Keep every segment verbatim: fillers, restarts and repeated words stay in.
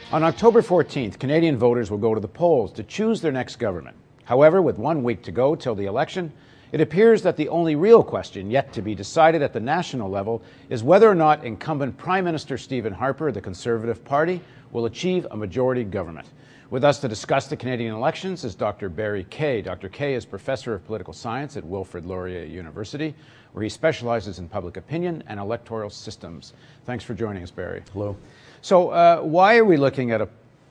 On October fourteenth, Canadian voters will go to the polls to choose their next government. However, with one week to go till the election, it appears that the only real question yet to be decided at the national level is whether or not incumbent Prime Minister Stephen Harper, the Conservative Party, will achieve a majority government. With us to discuss the Canadian elections is Doctor Barry Kay. Doctor Kay is Professor of Political Science at Wilfrid Laurier University, where he specializes in public opinion and electoral systems. Thanks for joining us, Barry. Hello. So uh, why are we looking at a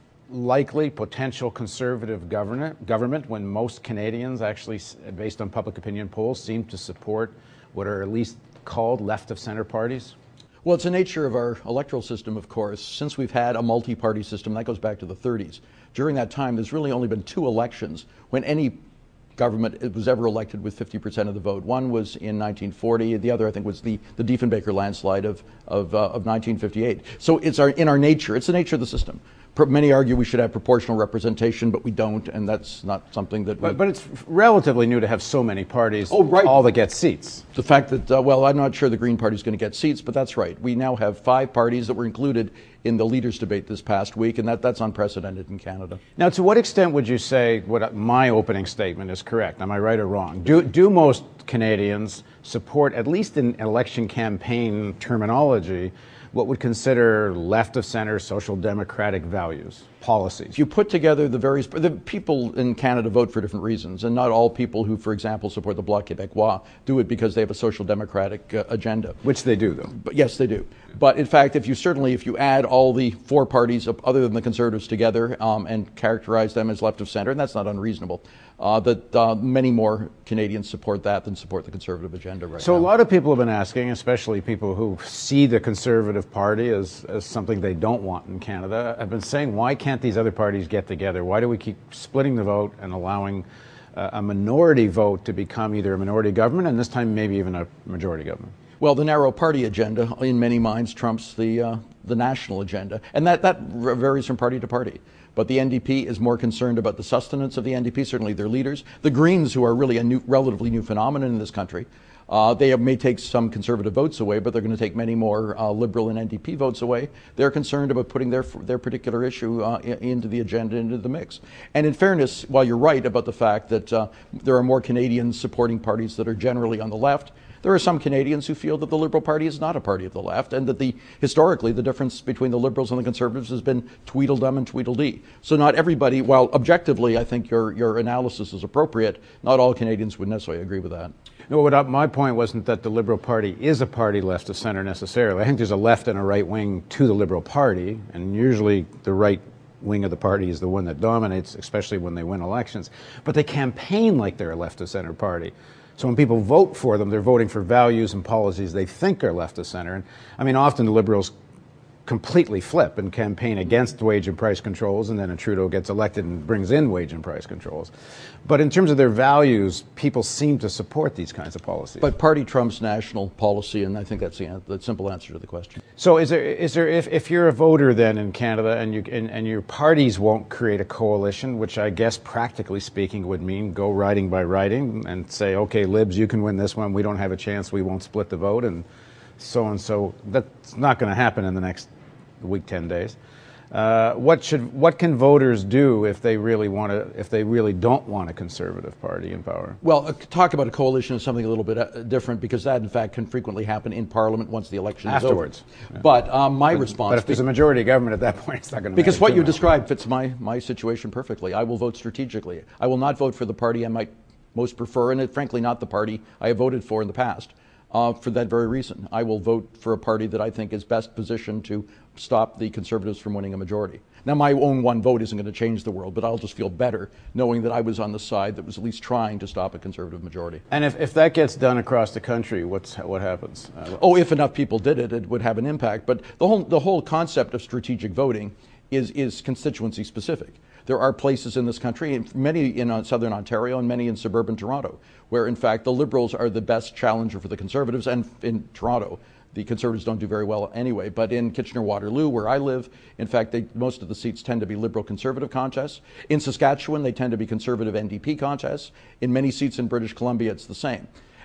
likely potential Conservative government, government when most Canadians actually, based on public opinion polls, seem to support what are at least called left-of-center parties? Well, it's the nature of our electoral system, of course. Since we've had a multi-party system, that goes back to the thirties. During that time, there's really only been two elections when any government was ever elected with fifty percent of the vote. One was in nineteen forty. The other, I think, was the, the Diefenbaker landslide of, of, uh, of nineteen fifty-eight. So it's our, in our nature. It's the nature of the system. Many argue we should have proportional representation, but we don't, and that's not something that... But, but it's relatively new to have so many parties, oh, right. all that get seats. The fact that, uh, well, I'm not sure the Green Party is going to get seats, but that's right. We now have five parties that were included in the leaders' debate this past week, and that, that's unprecedented in Canada. Now, to what extent would you say what my opening statement is correct? Am I right or wrong? Do, do most Canadians support, at least in election campaign terminology, what would consider left-of-center social democratic values, policies? If you put together the various... The people in Canada vote for different reasons, and not all people who, for example, support the Bloc Québécois do it because they have a social democratic uh, agenda. Which they do, though. But yes, they do. But in fact, if you certainly, if you add all the four parties other than the Conservatives together um, and characterize them as left-of-center, and that's not unreasonable, uh, that uh, many more Canadians support that than support the Conservative agenda right so now. So a lot of people have been asking, especially people who see the Conservative Party as, as something they don't want in Canada, have been saying, why can't these other parties get together? Why do we keep splitting the vote and allowing uh, a minority vote to become either a minority government and this time maybe even a majority government? Well, the narrow party agenda, in many minds, trumps the uh, the national agenda, and that, that varies from party to party. But the N D P is more concerned about the sustenance of the N D P, certainly their leaders. The Greens, who are really a new, relatively new phenomenon in this country, uh, they have, may take some Conservative votes away, but they're going to take many more uh, Liberal and N D P votes away. They're concerned about putting their their particular issue uh, into the agenda, into the mix. And in fairness, while you're right about the fact that uh, there are more Canadians supporting parties that are generally on the left, there are some Canadians who feel that the Liberal Party is not a party of the left, and that the historically the difference between the Liberals and the Conservatives has been Tweedledum and Tweedledee. So not everybody, while objectively I think your, your analysis is appropriate, not all Canadians would necessarily agree with that. No, what I, my point wasn't that the Liberal Party is a party left of center necessarily. I think there's a left and a right wing to the Liberal Party, and usually the right wing of the party is the one that dominates, especially when they win elections. But they campaign like they're a left of center party. So when people vote for them, they're voting for values and policies they think are left of center. And I mean, often the Liberals completely flip and campaign against wage and price controls, and then a Trudeau gets elected and brings in wage and price controls. But in terms of their values, people seem to support these kinds of policies. But party trumps national policy, and I think that's the, the simple answer to the question. So is there, is there if, if you're a voter then in Canada and, you, and, and your parties won't create a coalition, which I guess practically speaking would mean go riding by riding and say, okay, Libs, you can win this one, we don't have a chance, we won't split the vote, and so and so, that's not going to happen in the next week, ten days. Uh, what should, what can voters do if they really want to, if they really don't want a Conservative Party in power? Well, uh, talk about a coalition is something a little bit uh, different, because that, in fact, can frequently happen in Parliament once the election afterwards. is over. Yeah. But um, my but, response... But if there's a majority government at that point, it's not going to Because what you much. described fits my, my situation perfectly. I will vote strategically. I will not vote for the party I might most prefer, and it, frankly not the party I have voted for in the past. Uh, for that very reason, I will vote for a party that I think is best positioned to stop the Conservatives from winning a majority. Now, my own one vote isn't going to change the world, but I'll just feel better knowing that I was on the side that was at least trying to stop a Conservative majority. And if, if that gets done across the country, what's, what happens? Uh, oh, if enough people did it, it would have an impact. But the whole, the whole concept of strategic voting is, is constituency specific. There are places in this country, many in uh, southern Ontario and many in suburban Toronto, where in fact the Liberals are the best challenger for the Conservatives, and in Toronto the Conservatives don't do very well anyway. But in Kitchener-Waterloo, where I live, in fact, they, most of the seats tend to be Liberal-Conservative contests. In Saskatchewan, they tend to be Conservative N D P contests. In many seats in British Columbia, it's the same.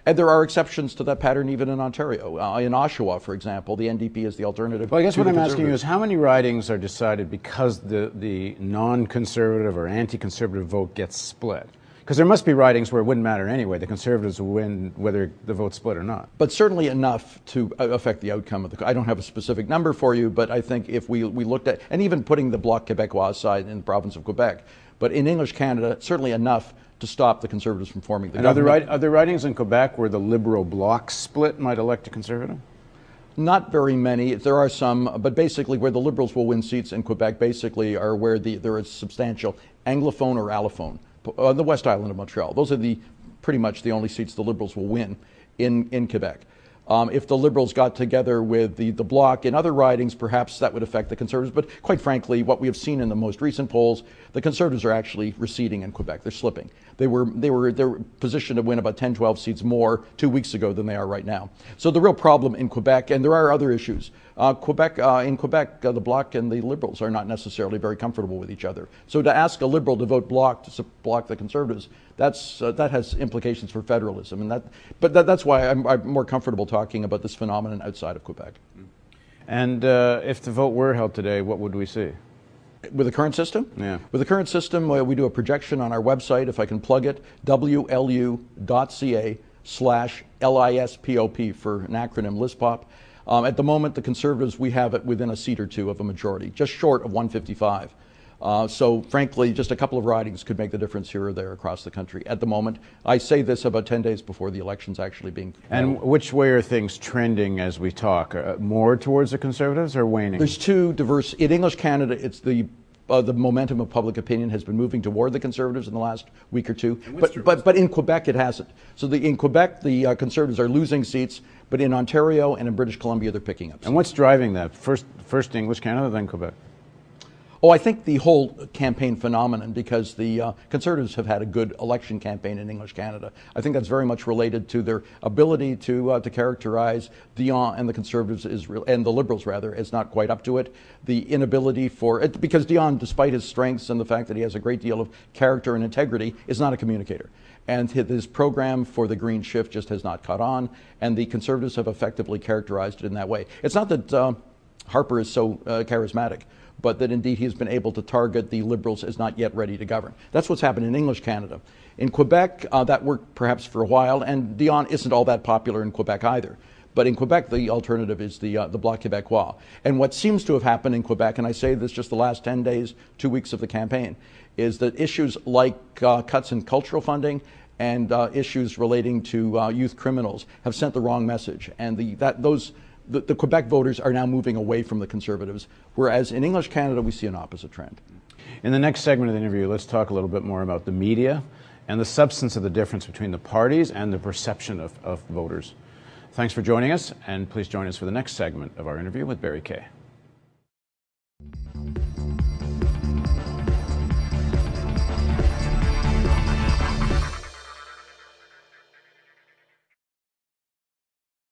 And there are exceptions to that pattern even in Ontario. Uh, in Oshawa, for example, the N D P is the alternative. Well, I guess to what the I'm asking you Conservatives. is how many ridings are decided because the, the non-conservative or anti-conservative vote gets split? Because there must be ridings where it wouldn't matter anyway. The Conservatives will win whether the vote's split or not. But certainly enough to uh, affect the outcome of the. I don't have a specific number for you, but I think if we, we looked at, and even putting the Bloc Québécois aside in the province of Quebec, but in English Canada, certainly enough to stop the Conservatives from forming the And other, government. ri- other ridings in Quebec where the Liberal bloc split might elect a Conservative? Not very many. There are some, but basically where the Liberals will win seats in Quebec basically are where the, there is substantial Anglophone or Allophone on the West Island of Montreal. Those are the pretty much the only seats the Liberals will win in, in Quebec. Um, if the Liberals got together with the, the Bloc in other ridings, perhaps that would affect the Conservatives. But quite frankly, what we have seen in the most recent polls, the Conservatives are actually receding in Quebec. They're slipping. They were, they were, they were positioned to win about ten, twelve seats more two weeks ago than they are right now. So the real problem in Quebec, and there are other issues, uh, Quebec, uh, in Quebec, uh, the Bloc and the Liberals are not necessarily very comfortable with each other. So to ask a Liberal to vote Bloc to block the Conservatives, that's, uh, that has implications for federalism. And that, but that, that's why I'm, I'm more comfortable talking about this phenomenon outside of Quebec. And uh, if the vote were held today, what would we see? With the current system? Yeah. With the current system, uh, we do a projection on our website, if I can plug it, W L U dot C A slash L I S P O P for an acronym, LISPOP. Um, at the moment, the Conservatives, we have it within a seat or two of a majority, just short of one fifty-five. Uh, so frankly, just a couple of ridings could make the difference here or there across the country. At the moment, I say this about ten days before the election's actually being held. And which way are things trending as we talk? Uh, more towards the Conservatives or waning? There's two diverse, in English Canada, it's the uh, the momentum of public opinion has been moving toward the Conservatives in the last week or two. But, but, but in Quebec, it hasn't. So the, in Quebec, the uh, Conservatives are losing seats, but in Ontario and in British Columbia, they're picking up seats. And what's driving that? First, first English Canada, then Quebec? Oh, I think the whole campaign phenomenon, because the uh, Conservatives have had a good election campaign in English Canada. I think that's very much related to their ability to uh, to characterize Dion and the Conservatives is real, and the Liberals rather, as not quite up to it. The inability for it, because Dion, despite his strengths and the fact that he has a great deal of character and integrity, is not a communicator. And his program for the Green Shift just has not caught on, and the Conservatives have effectively characterized it in that way. It's not that uh, Harper is so uh, charismatic, but that indeed he has been able to target the Liberals as not yet ready to govern. That's what's happened in English Canada. In Quebec, uh, that worked perhaps for a while, and Dion isn't all that popular in Quebec either. But in Quebec, the alternative is the, uh, the Bloc Québécois. And what seems to have happened in Quebec, and I say this just the last ten days, two weeks of the campaign, is that issues like uh, cuts in cultural funding and uh, issues relating to uh, youth criminals have sent the wrong message. And the, that, those The, the Quebec voters are now moving away from the Conservatives, whereas in English Canada we see an opposite trend. In the next segment of the interview, let's talk a little bit more about the media and the substance of the difference between the parties and the perception of, of voters. Thanks for joining us, and please join us for the next segment of our interview with Barry Kay.